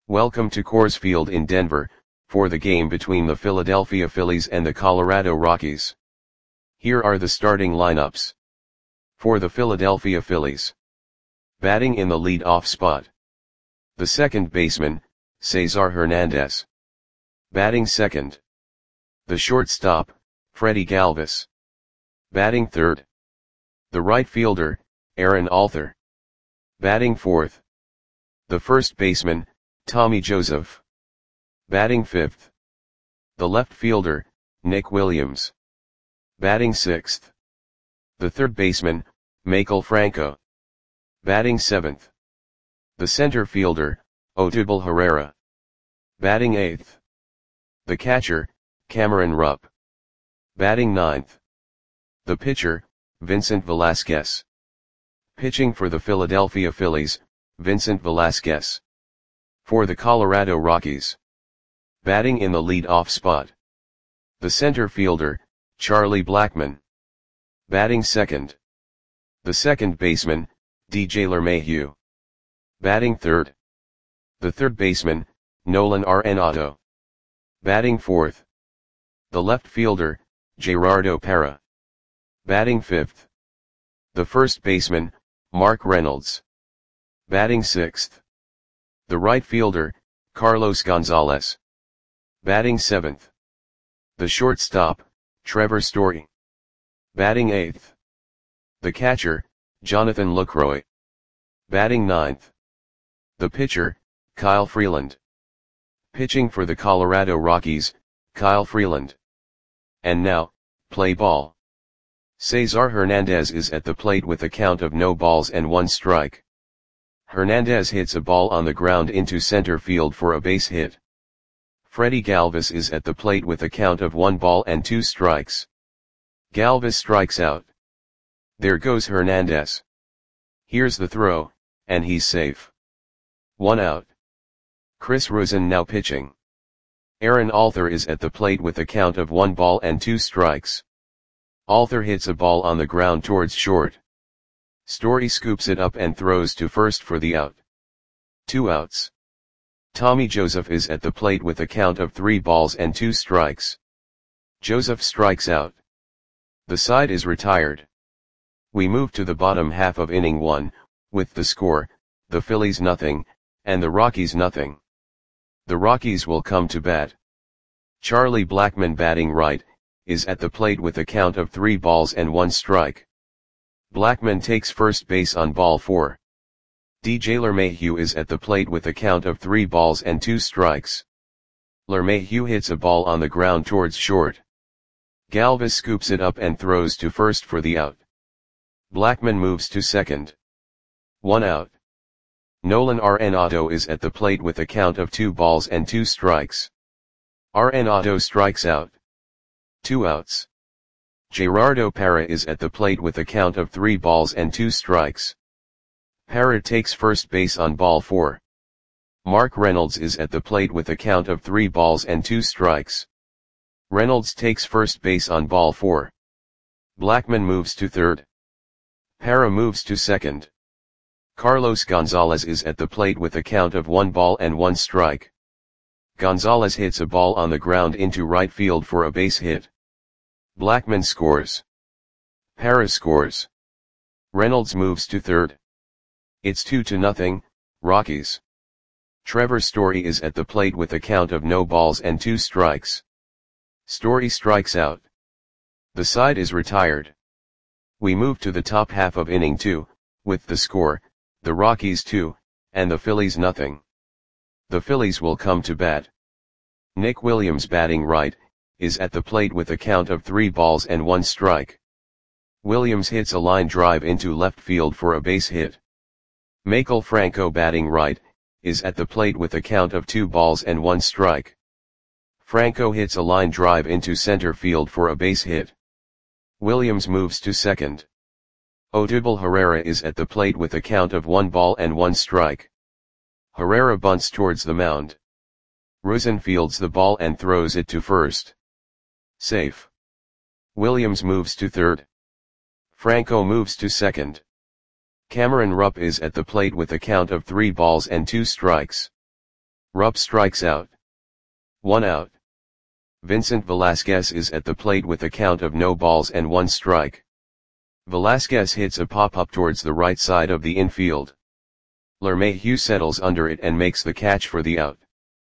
Welcome to Coors Field in Denver, for the game between the Philadelphia Phillies and the Colorado Rockies. Here are the starting lineups. For the Philadelphia Phillies. Batting in the lead-off spot. The second baseman, Cesar Hernandez. Batting second. The shortstop, Freddie Galvis. Batting third. The right fielder, Aaron Altherr. Batting fourth. The first baseman, Tommy Joseph. Batting fifth. The left fielder, Nick Williams. Batting sixth. The third baseman, Maikel Franco. Batting seventh. The center fielder, Odubel Herrera. Batting eighth. The catcher, Cameron Rupp. Batting ninth. The pitcher, Vincent Velasquez. Pitching for the Philadelphia Phillies, Vincent Velasquez. For the Colorado Rockies. Batting in the lead-off spot. The center fielder, Charlie Blackmon. Batting second. The second baseman, DJ LeMahieu. Batting third. The third baseman, Nolan Arenado. Batting fourth. The left fielder, Gerardo Parra. Batting fifth. The first baseman, Mark Reynolds. Batting sixth. The right fielder, Carlos Gonzalez. Batting seventh. The shortstop, Trevor Story. Batting eighth. The catcher, Jonathan Lucroy. Batting ninth. The pitcher, Kyle Freeland. Pitching for the Colorado Rockies, Kyle Freeland. And now, play ball. Cesar Hernandez is at the plate with a count of no balls and one strike. Hernandez hits a ball on the ground into center field for a base hit. Freddie Galvis is at the plate with a count of 1 ball and 2 strikes. Galvis strikes out. There goes Hernandez. Here's the throw, and he's safe. 1 out. Chris Rusin now pitching. Aaron Altherr is at the plate with a count of 1 ball and 2 strikes. Altherr hits a ball on the ground towards short. Story scoops it up and throws to first for the out. 2 outs. Tommy Joseph is at the plate with a count of 3 balls and 2 strikes. Joseph strikes out. The side is retired. We move to the bottom half of inning 1, with the score, the Phillies nothing, and the Rockies nothing. The Rockies will come to bat. Charlie Blackmon batting right, is at the plate with a count of 3 balls and 1 strike. Blackmon takes first base on ball 4. DJ LeMahieu is at the plate with a count of 3 balls and 2 strikes. LeMahieu hits a ball on the ground towards short. Galvis scoops it up and throws to first for the out. Blackmon moves to second. 1 out. Nolan Arenado is at the plate with a count of 2 balls and 2 strikes. Arenado strikes out. 2 outs. Gerardo Parra is at the plate with a count of 3 balls and 2 strikes. Parra takes first base on ball 4. Mark Reynolds is at the plate with a count of 3 balls and 2 strikes. Reynolds takes first base on ball 4. Blackmon moves to third. Parra moves to second. Carlos Gonzalez is at the plate with a count of 1 ball and 1 strike. Gonzalez hits a ball on the ground into right field for a base hit. Blackmon scores. Parra scores. Reynolds moves to third. It's 2-0, Rockies. Trevor Story is at the plate with a count of no balls and 2 strikes. Story strikes out. The side is retired. We move to the top half of inning 2, with the score, the Rockies 2, and the Phillies nothing. The Phillies will come to bat. Nick Williams batting right, is at the plate with a count of 3 balls and 1 strike. Williams hits a line drive into left field for a base hit. Maikel Franco batting right, is at the plate with a count of 2 balls and 1 strike. Franco hits a line drive into center field for a base hit. Williams moves to second. Odubel Herrera is at the plate with a count of 1 ball and 1 strike. Herrera bunts towards the mound. Rusin fields the ball and throws it to first. Safe. Williams moves to third. Franco moves to second. Cameron Rupp is at the plate with a count of 3 balls and 2 strikes. Rupp strikes out. 1 out. Vincent Velasquez is at the plate with a count of no balls and 1 strike. Velasquez hits a pop-up towards the right side of the infield. LeMahieu settles under it and makes the catch for the out.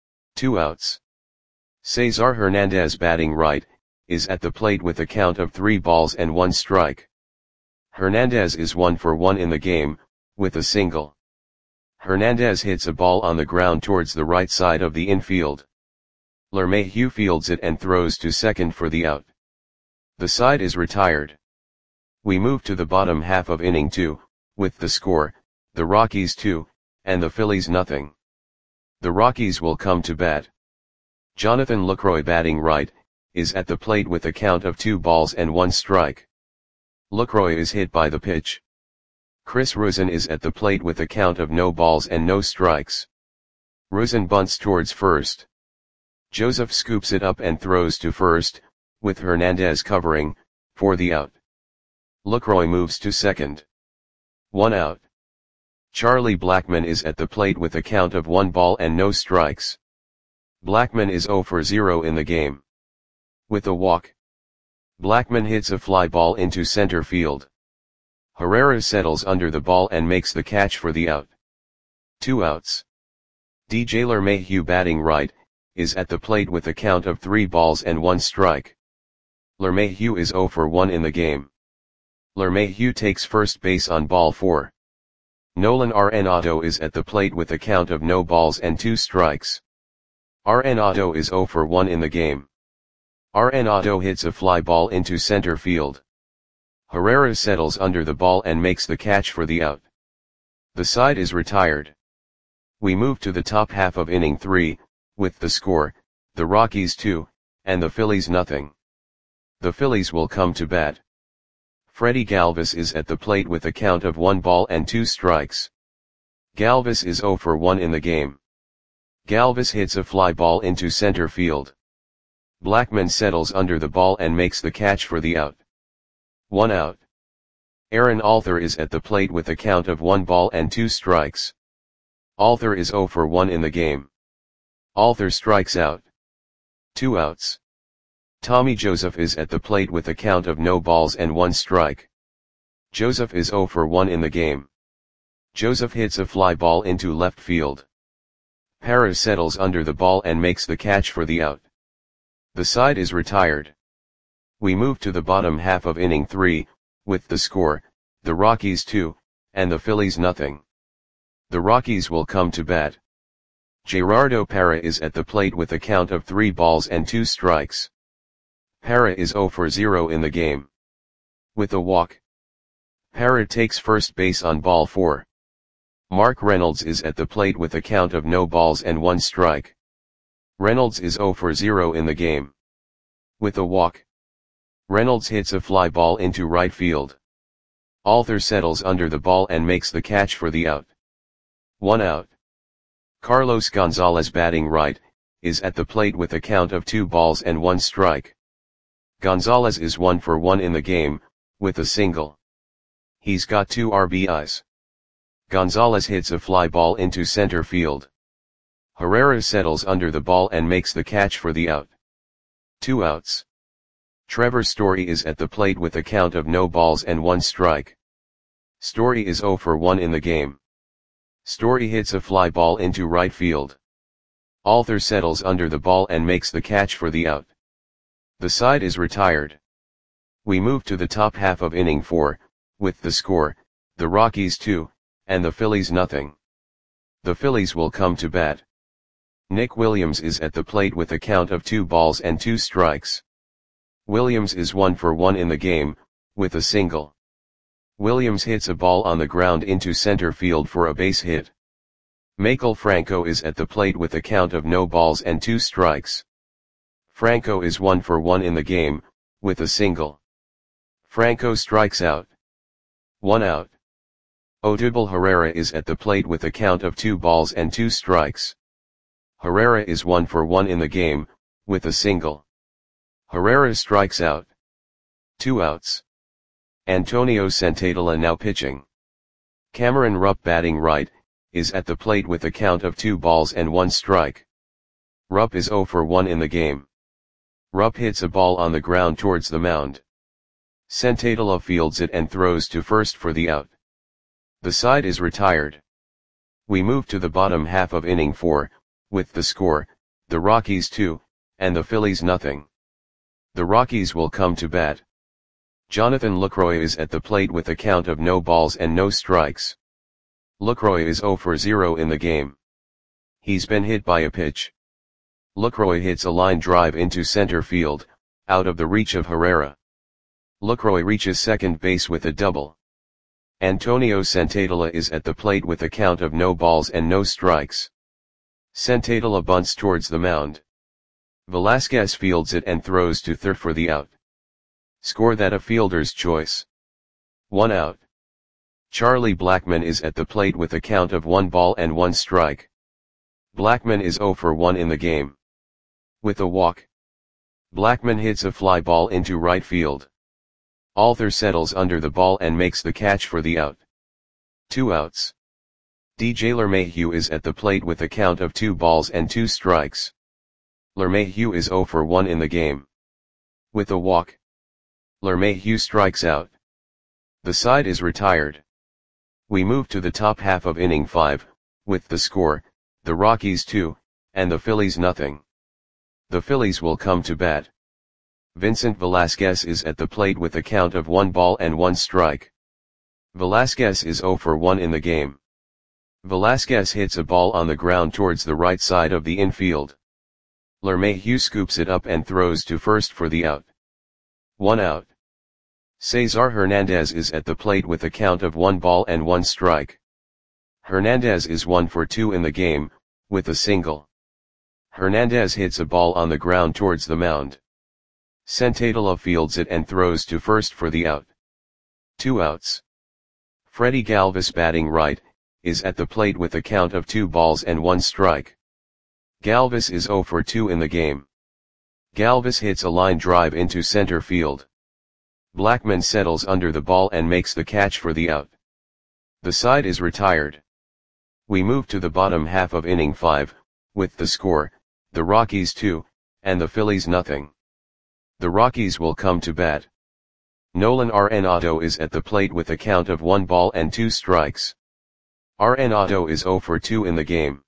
2 outs. Cesar Hernandez, batting right, is at the plate with a count of 3 balls and 1 strike. Hernandez is 1 for 1 in the game, with a single. Hernandez hits a ball on the ground towards the right side of the infield. LeMahieu fields it and throws to second for the out. The side is retired. We move to the bottom half of inning 2, with the score, the Rockies 2, and the Phillies nothing. The Rockies will come to bat. Jonathan Lucroy, batting right, is at the plate with a count of 2 balls and 1 strike. Lucroy is hit by the pitch. Chris Rusin is at the plate with a count of no balls and no strikes. Rusin bunts towards first. Joseph scoops it up and throws to first, with Hernandez covering, for the out. Lucroy moves to second. 1 out. Charlie Blackmon is at the plate with a count of 1 ball and no strikes. Blackmon is 0 for 0 in the game. With a walk, Blackmon hits a fly ball into center field. Herrera settles under the ball and makes the catch for the out. 2 outs. DJ LeMahieu, batting right, is at the plate with a count of 3 balls and 1 strike. LeMahieu is 0 for 1 in the game. LeMahieu takes first base on ball 4. Nolan Arenado is at the plate with a count of no balls and 2 strikes. Arenado is 0 for 1 in the game. Arenado hits a fly ball into center field. Herrera settles under the ball and makes the catch for the out. The side is retired. We move to the top half of inning 3, with the score, the Rockies 2, and the Phillies nothing. The Phillies will come to bat. Freddie Galvis is at the plate with a count of 1 ball and 2 strikes. Galvis is 0 for 1 in the game. Galvis hits a fly ball into center field. Blackmon settles under the ball and makes the catch for the out. 1 out. Aaron Alther is at the plate with a count of 1 ball and 2 strikes. Alther is 0 for 1 in the game. Alther strikes out. 2 outs. Tommy Joseph is at the plate with a count of no balls and 1 strike. Joseph is 0 for 1 in the game. Joseph hits a fly ball into left field. Parra settles under the ball and makes the catch for the out. The side is retired. We move to the bottom half of inning 3, with the score, the Rockies 2, and the Phillies nothing. The Rockies will come to bat. Gerardo Parra is at the plate with a count of 3 balls and 2 strikes. Parra is 0 for 0 in the game. With a walk, Parra takes first base on ball 4. Mark Reynolds is at the plate with a count of no balls and 1 strike. Reynolds is 0 for 0 in the game. With a walk, Reynolds hits a fly ball into right field. Alther settles under the ball and makes the catch for the out. 1 out. Carlos Gonzalez, batting right, is at the plate with a count of 2 balls and 1 strike. Gonzalez is 1 for 1 in the game, with a single. He's got 2 RBIs. Gonzalez hits a fly ball into center field. Herrera settles under the ball and makes the catch for the out. 2 outs. Trevor Story is at the plate with a count of no balls and 1 strike. Story is 0 for 1 in the game. Story hits a fly ball into right field. Alther settles under the ball and makes the catch for the out. The side is retired. We move to the top half of inning 4, with the score, the Rockies 2, and the Phillies nothing. The Phillies will come to bat. Nick Williams is at the plate with a count of 2 balls and 2 strikes. Williams is 1 for 1 in the game, with a single. Williams hits a ball on the ground into center field for a base hit. Maikel Franco is at the plate with a count of no balls and 2 strikes. Franco is 1 for 1 in the game, with a single. Franco strikes out. 1 out. Odubel Herrera is at the plate with a count of 2 balls and 2 strikes. Herrera is 1 for 1 in the game, with a single. Herrera strikes out. 2 outs. Antonio Santadela now pitching. Cameron Rupp, batting right, is at the plate with a count of 2 balls and 1 strike. Rupp is 0 for 1 in the game. Rupp hits a ball on the ground towards the mound. Sentadilla fields it and throws to first for the out. The side is retired. We move to the bottom half of inning 4, with the score, the Rockies 2, and the Phillies nothing. The Rockies will come to bat. Jonathan Lucroy is at the plate with a count of no balls and no strikes. Lucroy is 0 for 0 in the game. He's been hit by a pitch. Lucroy hits a line drive into center field, out of the reach of Herrera. Lucroy reaches second base with a double. Antonio Sentadilla is at the plate with a count of no balls and no strikes. Sentadilla bunts towards the mound. Velasquez fields it and throws to third for the out. Score that a fielder's choice. 1 out. Charlie Blackmon is at the plate with a count of 1 ball and 1 strike. Blackmon is 0 for 1 in the game. With a walk. Blackmon hits a fly ball into right field. Alter settles under the ball and makes the catch for the out. 2 outs. DJ LeMahieu is at the plate with a count of 2 balls and 2 strikes. LeMahieu is 0 for 1 in the game. With a walk. LeMahieu strikes out. The side is retired. We move to the top half of inning 5, with the score, the Rockies 2, and the Phillies nothing. The Phillies will come to bat. Vincent Velasquez is at the plate with a count of 1 ball and 1 strike. Velasquez is 0 for 1 in the game. Velasquez hits a ball on the ground towards the right side of the infield. LeMahieu scoops it up and throws to first for the out. 1 out. Cesar Hernandez is at the plate with a count of 1 ball and 1 strike. Hernandez is 1 for 2 in the game, with a single. Hernandez hits a ball on the ground towards the mound. Sentadilla fields it and throws to first for the out. 2 outs. Freddie Galvis batting right, is at the plate with a count of 2 balls and 1 strike. Galvis is 0 for 2 in the game. Galvis hits a line drive into center field. Blackmon settles under the ball and makes the catch for the out. The side is retired. We move to the bottom half of inning 5, with the score, the Rockies 2, and the Phillies nothing. The Rockies will come to bat. Nolan Arenado is at the plate with a count of 1 ball and 2 strikes. Arenado is 0 for 2 in the game.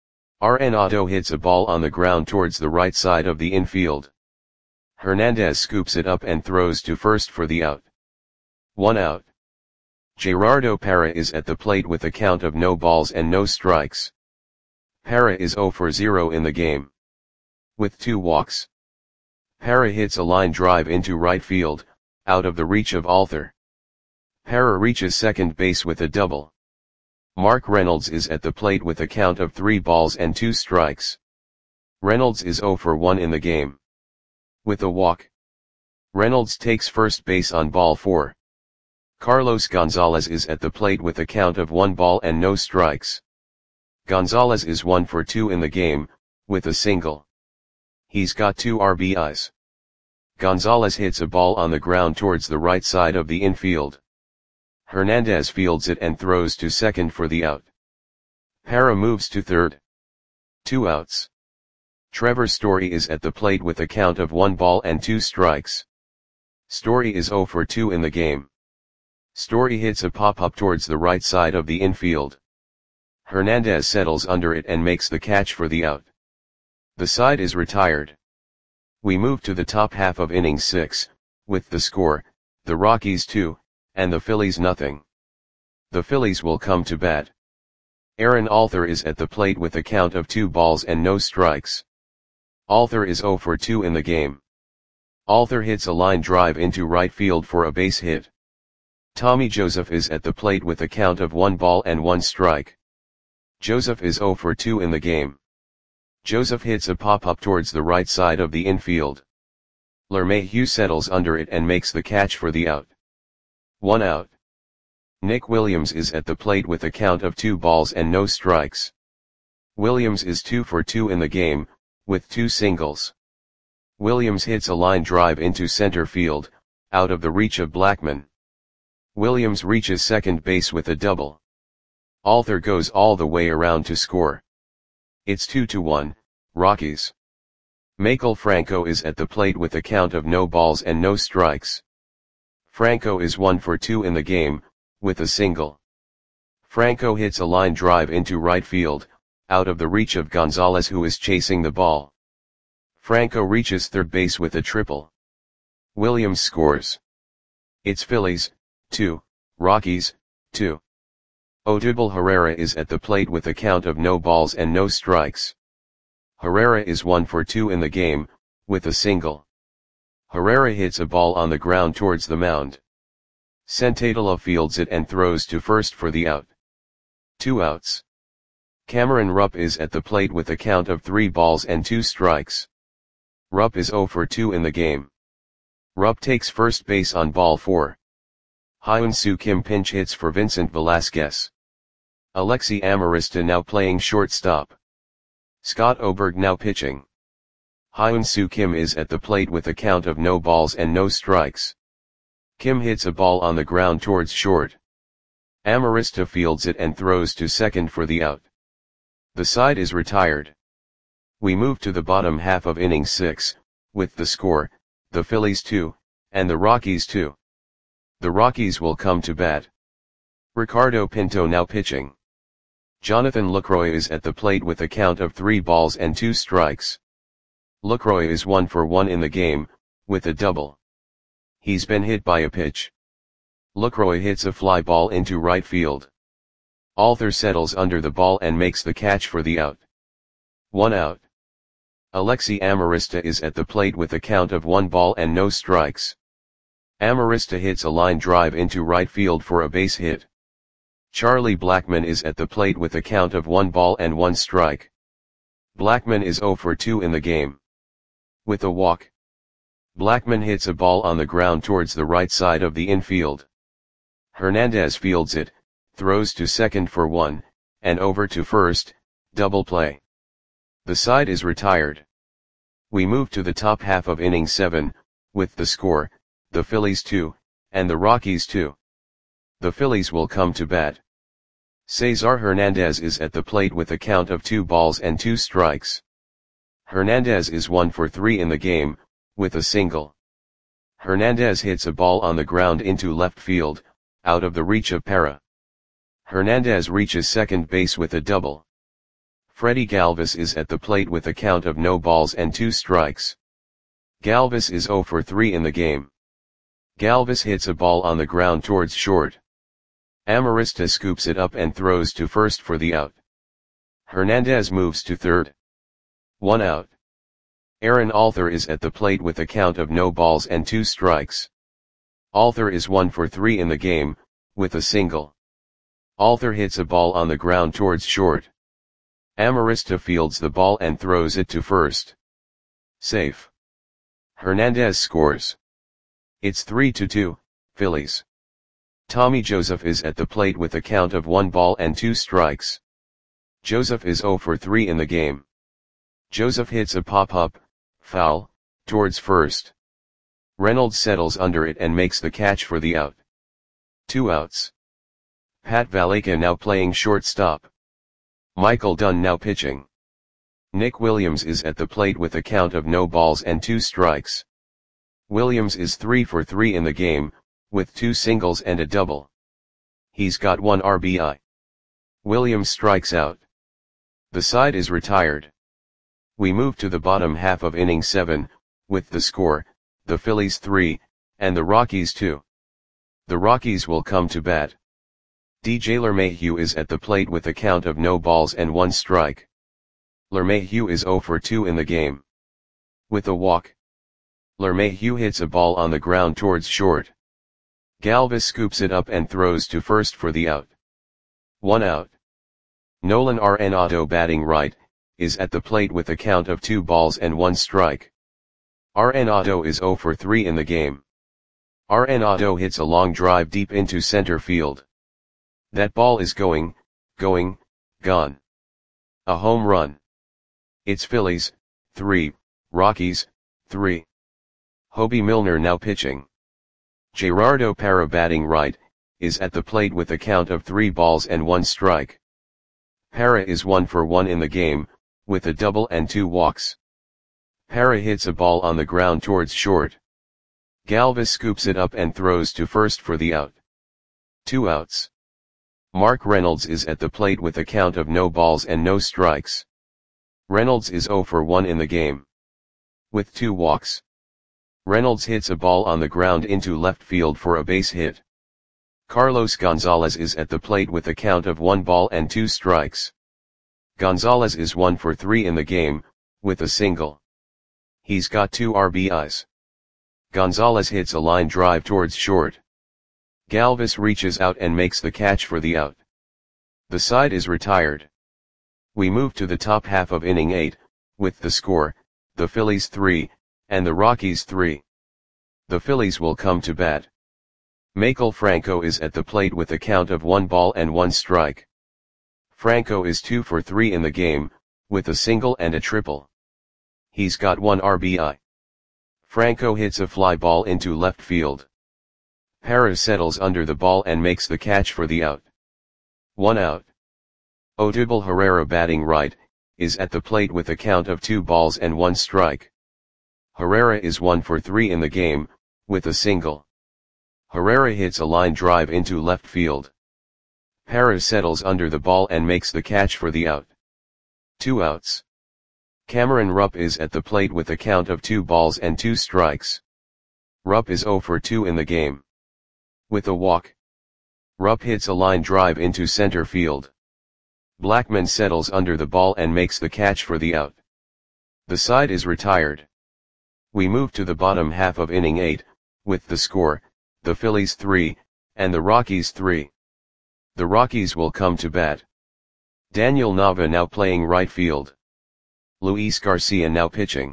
Arenado hits a ball on the ground towards the right side of the infield. Hernandez scoops it up and throws to first for the out. 1 out. Gerardo Parra is at the plate with a count of no balls and no strikes. Parra is 0 for 0 in the game. With 2 walks. Parra hits a line drive into right field, out of the reach of Alter. Parra reaches second base with a double. Mark Reynolds is at the plate with a count of 3 balls and 2 strikes. Reynolds is 0 for 1 in the game. With a walk. Reynolds takes first base on ball 4. Carlos Gonzalez is at the plate with a count of 1 ball and no strikes. Gonzalez is 1 for 2 in the game, with a single. He's got 2 RBIs. Gonzalez hits a ball on the ground towards the right side of the infield. Hernandez fields it and throws to second for the out. Parra moves to third. 2 outs. Trevor Story is at the plate with a count of 1 ball and 2 strikes. Story is 0 for 2 in the game. Story hits a pop-up towards the right side of the infield. Hernandez settles under it and makes the catch for the out. The side is retired. We move to the top half of inning 6, with the score, the Rockies 2, and the Phillies nothing. The Phillies will come to bat. Aaron Alter is at the plate with a count of 2 balls and no strikes. Alter is 0 for 2 in the game. Alter hits a line drive into right field for a base hit. Tommy Joseph is at the plate with a count of 1 ball and 1 strike. Joseph is 0 for 2 in the game. Joseph hits a pop-up towards the right side of the infield. LeMahieu settles under it and makes the catch for the out. 1 out. Nick Williams is at the plate with a count of 2 balls and no strikes. Williams is 2 for 2 in the game, with 2 singles. Williams hits a line drive into center field, out of the reach of Blackmon. Williams reaches second base with a double. Alther goes all the way around to score. It's 2-1, Rockies. Maikel Franco is at the plate with a count of no balls and no strikes. Franco is 1 for 2 in the game, with a single. Franco hits a line drive into right field, out of the reach of Gonzalez, who is chasing the ball. Franco reaches third base with a triple. Williams scores. It's Phillies, 2, Rockies, 2. Odubel Herrera is at the plate with a count of no balls and no strikes. Herrera is 1 for 2 in the game, with a single. Herrera hits a ball on the ground towards the mound. Senzatela fields it and throws to first for the out. 2 outs. Cameron Rupp is at the plate with a count of 3 balls and 2 strikes. Rupp is 0 for 2 in the game. Rupp takes first base on ball 4. Hyun-Soo Kim pinch hits for Vincent Velasquez. Alexi Amarista now playing shortstop. Scott Oberg now pitching. Hyun-Soo Kim is at the plate with a count of no balls and no strikes. Kim hits a ball on the ground towards short. Amarista fields it and throws to second for the out. The side is retired. We move to the bottom half of inning 6, with the score, the Phillies 2, and the Rockies 2. The Rockies will come to bat. Ricardo Pinto now pitching. Jonathan Lucroy is at the plate with a count of 3 balls and 2 strikes. Lucroy is 1 for 1 in the game, with a double. He's been hit by a pitch. Lucroy hits a fly ball into right field. Alther settles under the ball and makes the catch for the out. 1 out. Alexi Amarista is at the plate with a count of 1 ball and no strikes. Amarista hits a line drive into right field for a base hit. Charlie Blackmon is at the plate with a count of 1 ball and 1 strike. Blackmon is 0 for 2 in the game. With a walk. Blackmon hits a ball on the ground towards the right side of the infield. Hernandez fields it, throws to second for 1, and over to first, double play. The side is retired. We move to the top half of inning 7, with the score, the Phillies 2, and the Rockies 2. The Phillies will come to bat. Cesar Hernandez is at the plate with a count of 2 balls and 2 strikes. Hernandez is 1 for 3 in the game, with a single. Hernandez hits a ball on the ground into left field, out of the reach of Parra. Hernandez reaches second base with a double. Freddie Galvis is at the plate with a count of no balls and 2 strikes. Galvis is 0 for 3 in the game. Galvis hits a ball on the ground towards short. Amarista scoops it up and throws to first for the out. Hernandez moves to third. 1 out. Aaron Alther is at the plate with a count of no balls and 2 strikes. Alther is 1 for 3 in the game, with a single. Alther hits a ball on the ground towards short. Amarista fields the ball and throws it to first. Safe. Hernandez scores. It's 3-2, Phillies. Tommy Joseph is at the plate with a count of 1 ball and 2 strikes. Joseph is 0 for 3 in the game. Joseph hits a pop-up, foul, towards first. Reynolds settles under it and makes the catch for the out. 2 outs. Pat Valaika now playing shortstop. Michael Dunn now pitching. Nick Williams is at the plate with a count of no balls and 2 strikes. Williams is 3 for 3 in the game, with 2 singles and a double. He's got 1 RBI. Williams strikes out. The side is retired. We move to the bottom half of inning 7, with the score, the Phillies 3, and the Rockies 2. The Rockies will come to bat. DJ LeMahieu is at the plate with a count of no balls and 1 strike. LeMahieu is 0 for 2 in the game. With a walk. LeMahieu hits a ball on the ground towards short. Galvis scoops it up and throws to first for the out. 1 out. Nolan Arenado batting right, is at the plate with a count of 2 balls and 1 strike. Arenado is 0 for 3 in the game. Arenado hits a long drive deep into center field. That ball is gone. A home run. It's Phillies, 3, Rockies, 3. Hobie Milner now pitching. Gerardo Parra batting right, is at the plate with a count of 3 balls and 1 strike. Para is 1 for 1 in the game, with a double and 2 walks. Para hits a ball on the ground towards short. Galvis scoops it up and throws to first for the out. 2 outs. Mark Reynolds is at the plate with a count of no balls and no strikes. Reynolds is 0 for 1 in the game. With 2 walks. Reynolds hits a ball on the ground into left field for a base hit. Carlos Gonzalez is at the plate with a count of 1 ball and 2 strikes. Gonzalez is 1 for 3 in the game, with a single. He's got 2 RBIs. Gonzalez hits a line drive towards short. Galvis reaches out and makes the catch for the out. The side is retired. We move to the top half of inning 8, with the score, the Phillies 3, and the Rockies 3. The Phillies will come to bat. Maikel Franco is at the plate with a count of 1 ball and 1 strike. Franco is 2 for 3 in the game, with a single and a triple. He's got 1 RBI. Franco hits a fly ball into left field. Para settles under the ball and makes the catch for the out. 1 out. Odubel Herrera, batting right, is at the plate with a count of 2 balls and 1 strike. Herrera is 1 for 3 in the game, with a single. Herrera hits a line drive into left field. Para settles under the ball and makes the catch for the out. 2 outs. Cameron Rupp is at the plate with a count of 2 balls and 2 strikes. Rupp is 0 for 2 in the game. With a walk. Rupp hits a line drive into center field. Blackman settles under the ball and makes the catch for the out. The side is retired. We move to the bottom half of inning 8, with the score, the Phillies 3, and the Rockies 3. The Rockies will come to bat. Daniel Nava now playing right field. Luis Garcia now pitching.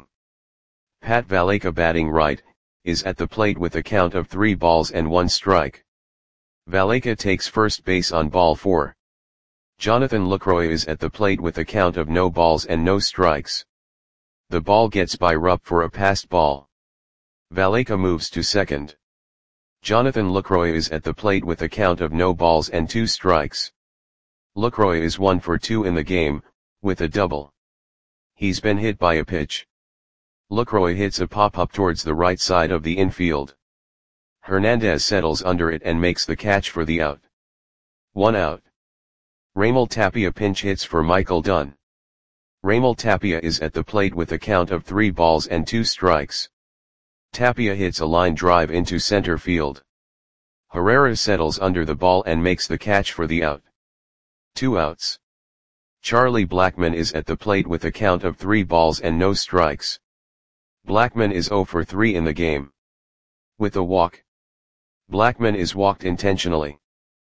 Pat Valaika, batting right, is at the plate with a count of 3 balls and 1 strike. Valaika takes first base on ball 4. Jonathan Lucroy is at the plate with a count of no balls and no strikes. The ball gets by Rupp for a passed ball. Valaika moves to second. Jonathan Lucroy is at the plate with a count of no balls and 2 strikes. Lucroy is 1 for 2 in the game, with a double. He's been hit by a pitch. Lucroy hits a pop-up towards the right side of the infield. Hernandez settles under it and makes the catch for the out. 1 out. Raimel Tapia pinch hits for Michael Dunn. Raimel Tapia is at the plate with a count of 3 balls and 2 strikes. Tapia hits a line drive into center field. Herrera settles under the ball and makes the catch for the out. 2 outs. Charlie Blackmon is at the plate with a count of 3 balls and no strikes. Blackmon is 0 for 3 in the game. With a walk. Blackmon is walked intentionally.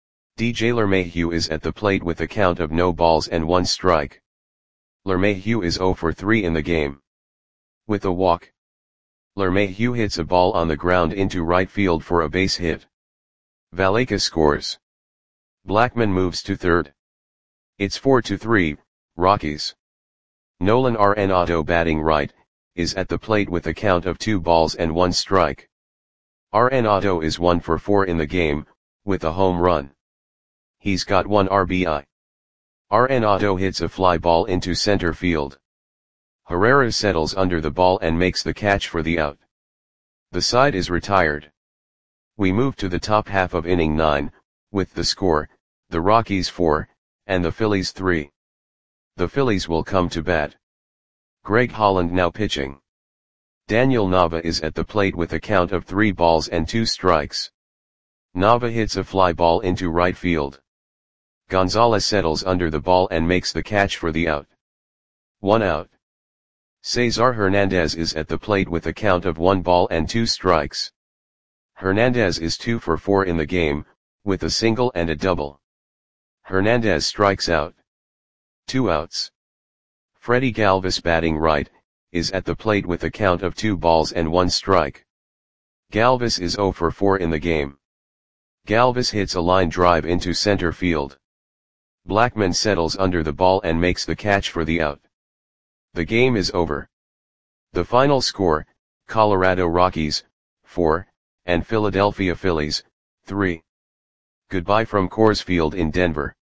DJ LeMahieu is at the plate with a count of no balls and 1 strike. LeMahieu is 0 for 3 in the game. With a walk. LeMahieu hits a ball on the ground into right field for a base hit. Valaika scores. Blackmon moves to third. It's 4-3, Rockies. Nolan Arenado, batting right, is at the plate with a count of 2 balls and 1 strike. Arenado is 1 for 4 in the game, with a home run. He's got 1 RBI. Arenado hits a fly ball into center field. Herrera settles under the ball and makes the catch for the out. The side is retired. We move to the top half of inning 9, with the score, the Rockies 4, and the Phillies 3. The Phillies will come to bat. Greg Holland now pitching. Daniel Nava is at the plate with a count of 3 balls and 2 strikes. Nava hits a fly ball into right field. Gonzalez settles under the ball and makes the catch for the out. 1 out. Cesar Hernandez is at the plate with a count of 1 ball and 2 strikes. Hernandez is 2 for 4 in the game, with a single and a double. Hernandez strikes out. 2 outs. Freddie Galvis, batting right, is at the plate with a count of 2 balls and 1 strike. Galvis is 0 for 4 in the game. Galvis hits a line drive into center field. Blackmon settles under the ball and makes the catch for the out. The game is over. The final score, Colorado Rockies, 4, and Philadelphia Phillies, 3. Goodbye from Coors Field in Denver.